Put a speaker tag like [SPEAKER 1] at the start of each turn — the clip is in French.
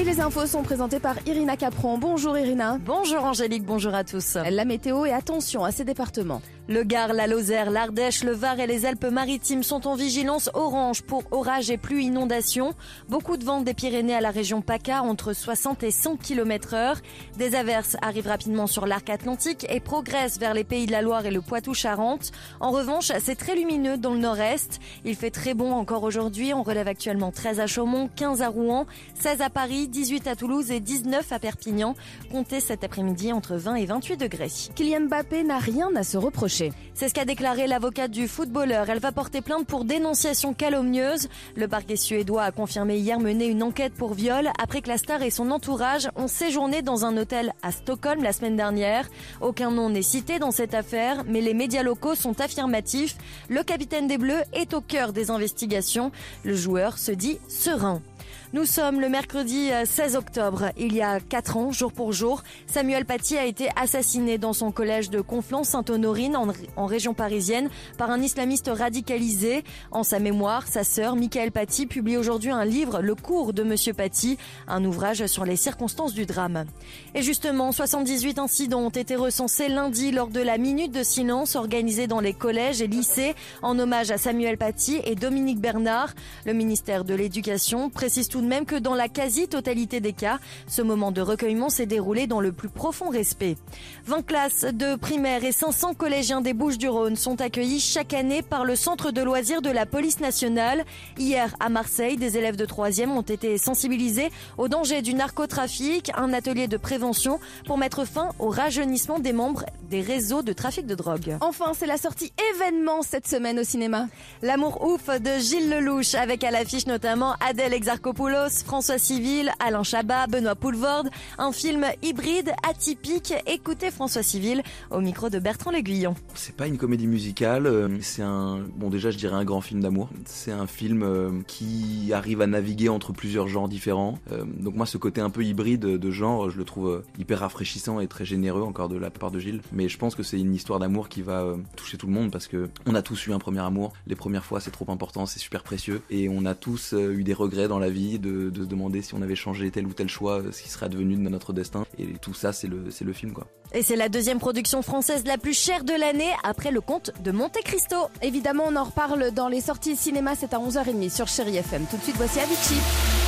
[SPEAKER 1] Et les infos sont présentées par Irina Capron. Bonjour Irina.
[SPEAKER 2] Bonjour Angélique, bonjour à tous.
[SPEAKER 1] La météo et attention à ces départements.
[SPEAKER 2] Le Gard, la Lozère, l'Ardèche, le Var et les Alpes-Maritimes sont en vigilance orange pour orages et pluies inondations. Beaucoup de vent des Pyrénées à la région PACA, entre 60 et 100 km/h. Des averses arrivent rapidement sur l'arc atlantique et progressent vers les Pays de la Loire et le Poitou-Charentes. En revanche, c'est très lumineux dans le nord-est. Il fait très bon encore aujourd'hui. On relève actuellement 13 à Chaumont, 15 à Rouen, 16 à Paris, 18 à Toulouse et 19 à Perpignan. Comptez cet après-midi entre 20 et 28 degrés.
[SPEAKER 1] Kylian Mbappé n'a rien à se reprocher.
[SPEAKER 2] C'est ce qu'a déclaré l'avocate du footballeur. Elle va porter plainte pour dénonciation calomnieuse. Le parquet suédois a confirmé hier mener une enquête pour viol après que la star et son entourage ont séjourné dans un hôtel à Stockholm la semaine dernière. Aucun nom n'est cité dans cette affaire, mais les médias locaux sont affirmatifs. Le capitaine des Bleus est au cœur des investigations. Le joueur se dit serein. Nous sommes le mercredi 16 octobre. Il y a 4 ans, jour pour jour, Samuel Paty a été assassiné dans son collège de Conflans-Sainte-Honorine en région parisienne par un islamiste radicalisé. En sa mémoire, sa sœur, Michaëlle Paty, publie aujourd'hui un livre, Le cours de Monsieur Paty, un ouvrage sur les circonstances du drame. Et justement, 78 incidents ont été recensés lundi lors de la minute de silence organisée dans les collèges et lycées en hommage à Samuel Paty et Dominique Bernard. Le ministère de l'Éducation précise tout de même que dans la quasi-totalité des cas, ce moment de recueillement s'est déroulé dans le plus profond respect. 20 classes de primaire et 500 collégiens des Bouches-du-Rhône sont accueillis chaque année par le centre de loisirs de la police nationale. Hier, à Marseille, des élèves de 3e ont été sensibilisés au danger du narcotrafic, un atelier de prévention pour mettre fin au rajeunissement des membres des réseaux de trafic de drogue.
[SPEAKER 1] Enfin, c'est la sortie événement cette semaine au cinéma.
[SPEAKER 2] L'amour ouf de Gilles Lelouch, avec à l'affiche notamment Adèle Exarchopoulos, François Civil, Alain Chabat, Benoît Poelvoorde. Un film hybride, atypique. Écoutez François Civil au micro de Bertrand L'Aiguillon.
[SPEAKER 3] C'est pas une comédie musicale, c'est déjà je dirais un grand film d'amour. C'est un film qui arrive à naviguer entre plusieurs genres différents. Donc moi ce côté un peu hybride de genre, je le trouve hyper rafraîchissant et très généreux encore de la part de Gilles. Mais je pense que c'est une histoire d'amour qui va toucher tout le monde parce que on a tous eu un premier amour. Les premières fois c'est trop important, c'est super précieux et on a tous eu des regrets dans la vie de se demander si on avait changé tel ou tel choix, ce qui serait advenu de notre destin. Et tout ça, c'est le film, quoi.
[SPEAKER 2] Et c'est la deuxième production française la plus chère de l'année après Le Comte de Monte Cristo.
[SPEAKER 1] Évidemment, on en reparle dans les sorties cinéma, c'est à 11h30 sur Chérie FM. Tout de suite, voici Avicii.